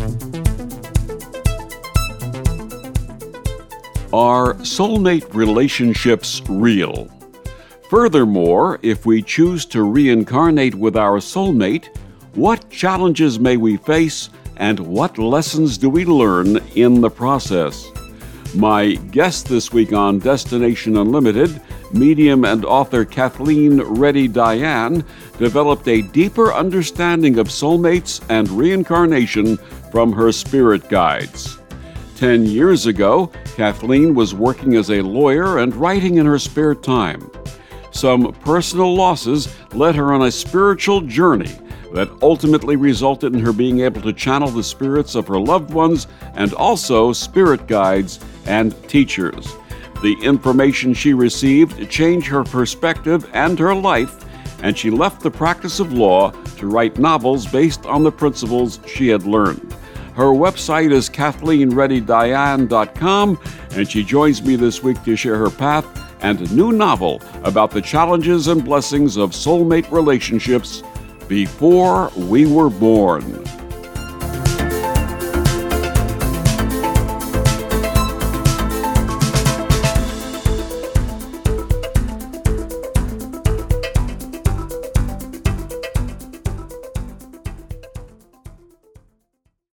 Are soulmate relationships real? Furthermore, if we choose to reincarnate with our soulmate, what challenges may we face and what lessons do we learn in the process? My guest this week on Destination Unlimited, medium and author Kathleen Reddy-Dayan, developed a deeper understanding of soulmates and reincarnation from her spirit guides. 10 years ago, Kathleen was working as a lawyer and writing in her spare time. Some personal losses led her on a spiritual journey that ultimately resulted in her being able to channel the spirits of her loved ones and also spirit guides and teachers. The information she received changed her perspective and her life, and she left the practice of law to write novels based on the principles she had learned. Her website is KathleenReddyDayan.com, and she joins me this week to share her path and a new novel about the challenges and blessings of soulmate relationships before we were born.